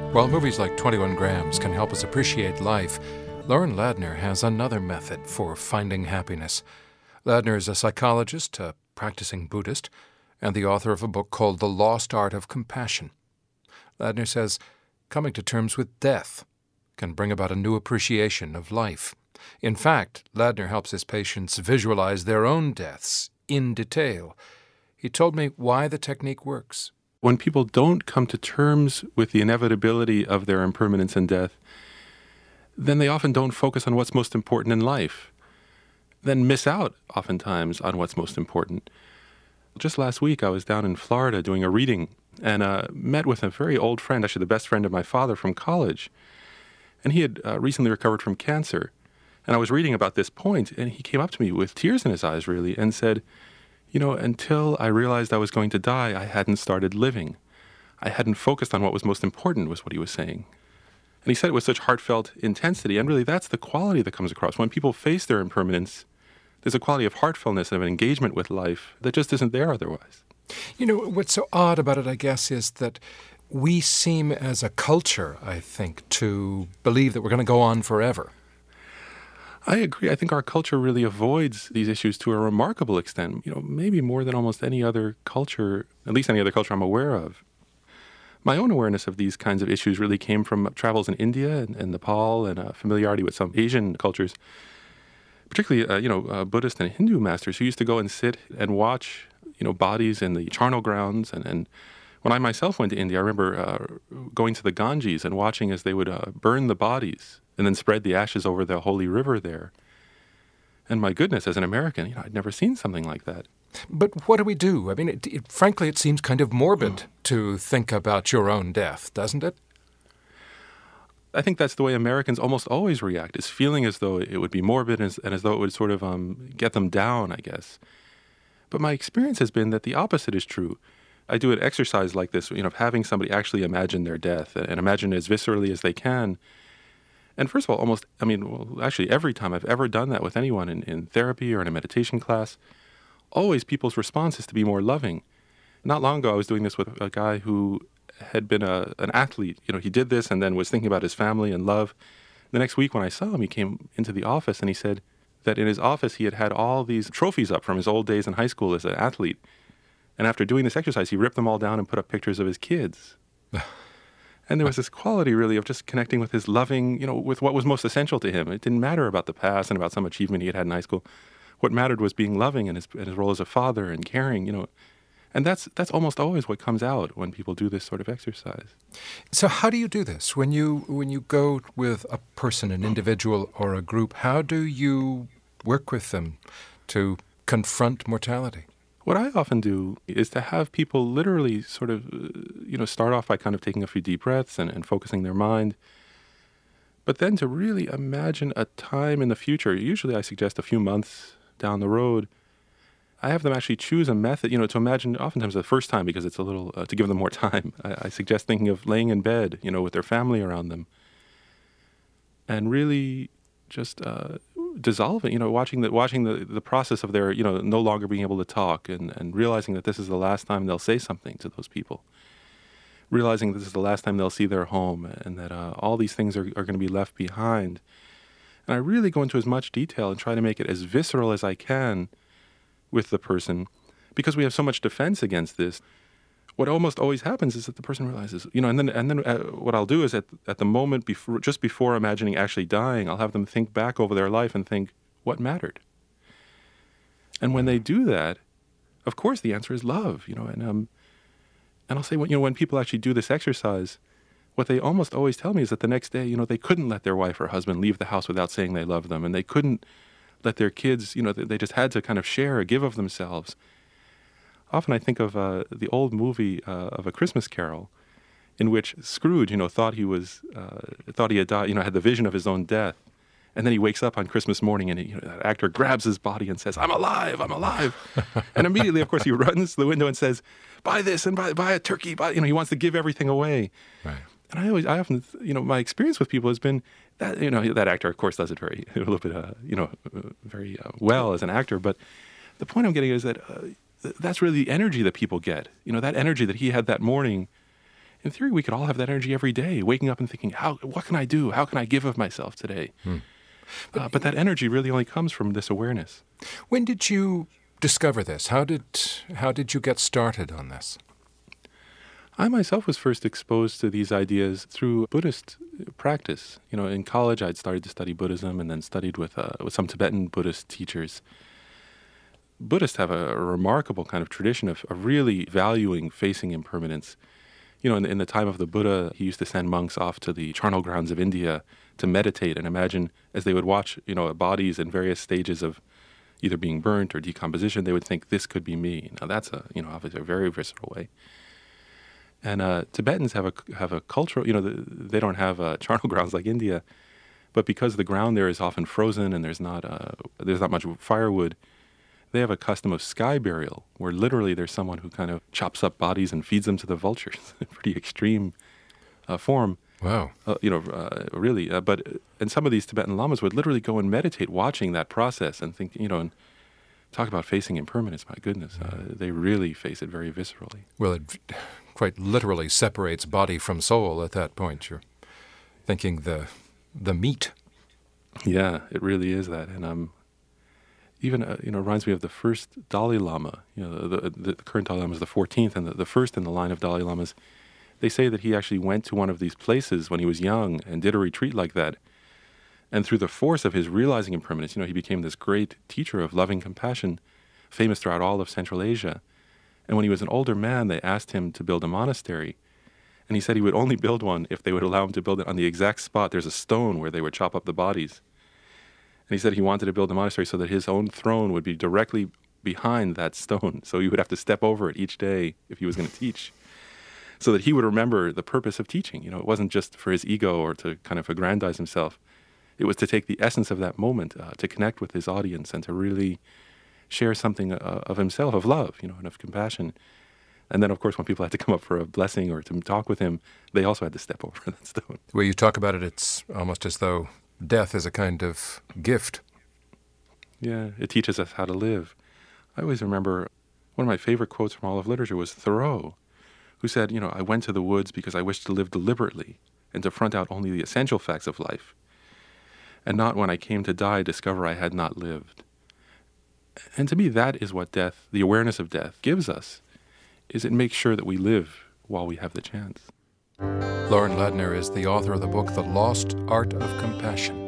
While movies like 21 Grams can help us appreciate life, Lauren Ladner has another method for finding happiness. Ladner is a psychologist, a practicing Buddhist, and the author of a book called The Lost Art of Compassion. Ladner says coming to terms with death can bring about a new appreciation of life. In fact, Ladner helps his patients visualize their own deaths in detail. He told me why the technique works. When people don't come to terms with the inevitability of their impermanence and death, then they often don't focus on what's most important in life, then miss out oftentimes on what's most important. Just last week, I was down in Florida doing a reading and met with a very old friend, actually the best friend of my father from college. And he had recently recovered from cancer. And I was reading about this point, and he came up to me with tears in his eyes, really, and said, you know, until I realized I was going to die, I hadn't started living. I hadn't focused on what was most important, was what he was saying. And he said it with such heartfelt intensity, and really that's the quality that comes across. When people face their impermanence, there's a quality of heartfulness and of an engagement with life that just isn't there otherwise. You know, what's so odd about it, I guess, is that we seem as a culture, I think, to believe that we're going to go on forever. I agree. I think our culture really avoids these issues to a remarkable extent, you know, maybe more than almost any other culture, at least any other culture I'm aware of. My own awareness of these kinds of issues really came from travels in India and Nepal and familiarity with some Asian cultures, particularly, Buddhist and Hindu masters who used to go and sit and watch, bodies in the charnel grounds. And when I myself went to India, I remember going to the Ganges and watching as they would burn the bodies and then spread the ashes over the holy river there. And my goodness, as an American, I'd never seen something like that. But what do we do? I mean, frankly, it seems kind of morbid to think about your own death, doesn't it? I think that's the way Americans almost always react, is feeling as though it would be morbid and as though it would sort of get them down, I guess. But my experience has been that the opposite is true. I do an exercise like this, of having somebody actually imagine their death and imagine it as viscerally as they can. And first of all, actually every time I've ever done that with anyone in therapy or in a meditation class, always people's response is to be more loving. Not long ago, I was doing this with a guy who had been an athlete. He did this and then was thinking about his family and love. The next week when I saw him, he came into the office and he said that in his office he had all these trophies up from his old days in high school as an athlete. And after doing this exercise, he ripped them all down and put up pictures of his kids. And there was this quality, really, of just connecting with his loving, with what was most essential to him. It didn't matter about the past and about some achievement he had in high school. What mattered was being loving and his role as a father and caring, And that's almost always what comes out when people do this sort of exercise. So how do you do this? When you go with a person, an individual or a group, how do you work with them to confront mortality? What I often do is to have people literally sort of, start off by kind of taking a few deep breaths and focusing their mind, but then to really imagine a time in the future. Usually I suggest a few months down the road. I have them actually choose a method, to imagine oftentimes the first time because it's a little, to give them more time. I suggest thinking of laying in bed, with their family around them and really just dissolving, watching the process of their, no longer being able to talk and realizing that this is the last time they'll say something to those people. Realizing this is the last time they'll see their home and that all these things are going to be left behind. And I really go into as much detail and try to make it as visceral as I can with the person because we have so much defense against this. What almost always happens is that the person realizes, and then what I'll do is at the moment just before imagining actually dying, I'll have them think back over their life and think, what mattered? And when they do that, of course the answer is love, and I'll say, when people actually do this exercise, what they almost always tell me is that the next day, they couldn't let their wife or husband leave the house without saying they love them, and they couldn't let their kids, they just had to kind of share or give of themselves. Often I think of the old movie of A Christmas Carol, in which Scrooge, thought he had died, had the vision of his own death, and then he wakes up on Christmas morning, and that actor grabs his body and says, "I'm alive, I'm alive," and immediately, of course, he runs to the window and says, "Buy this and buy a turkey." He wants to give everything away. Right. And I often, my experience with people has been that, that actor, of course, does it very, a little bit, very well as an actor. But the point I'm getting is that that's really the energy that people get. That energy that he had that morning in theory, we could all have that energy every day, waking up and thinking, what can I do? How can I give of myself today? But that energy really only comes from this awareness. When did you discover this? How did you get started on this? I myself was first exposed to these ideas through Buddhist practice. In college, I'd started to study Buddhism and then studied with some Tibetan Buddhist teachers. Buddhists have a remarkable kind of tradition of really valuing facing impermanence. In the time of the Buddha, he used to send monks off to the charnel grounds of India to meditate and imagine, as they would watch, bodies in various stages of either being burnt or decomposition, they would think, this could be me. Now that's obviously a very visceral way. And Tibetans have a cultural, they don't have charnel grounds like India, but because the ground there is often frozen and there's not much firewood, they have a custom of sky burial, where literally there's someone who kind of chops up bodies and feeds them to the vultures. Pretty extreme form. Wow. Really. And some of these Tibetan lamas would literally go and meditate watching that process and think, and talk about facing impermanence. My goodness, they really face it very viscerally. Well, it quite literally separates body from soul at that point. You're thinking the meat. Yeah, it really is that. And even reminds me of the first Dalai Lama. The current Dalai Lama is the 14th, and the first in the line of Dalai Lamas. They say that he actually went to one of these places when he was young and did a retreat like that. And through the force of his realizing impermanence, he became this great teacher of loving compassion, famous throughout all of Central Asia. And when he was an older man, they asked him to build a monastery. And he said he would only build one if they would allow him to build it on the exact spot. There's a stone where they would chop up the bodies. And he said he wanted to build a monastery so that his own throne would be directly behind that stone. So he would have to step over it each day if he was going to teach, so that he would remember the purpose of teaching. It wasn't just for his ego or to kind of aggrandize himself. It was to take the essence of that moment, to connect with his audience and to really share something of himself, of love, and of compassion. And then, of course, when people had to come up for a blessing or to talk with him, they also had to step over that stone. Where you talk about it, it's almost as though death is a kind of gift. Yeah, it teaches us how to live. I always remember one of my favorite quotes from all of literature was Thoreau, who said, I went to the woods because I wished to live deliberately and to front out only the essential facts of life, and not when I came to die discover I had not lived. And to me, that is what death, the awareness of death, gives us, is it makes sure that we live while we have the chance. Loren Ladner is the author of the book, The Lost Art of Compassion.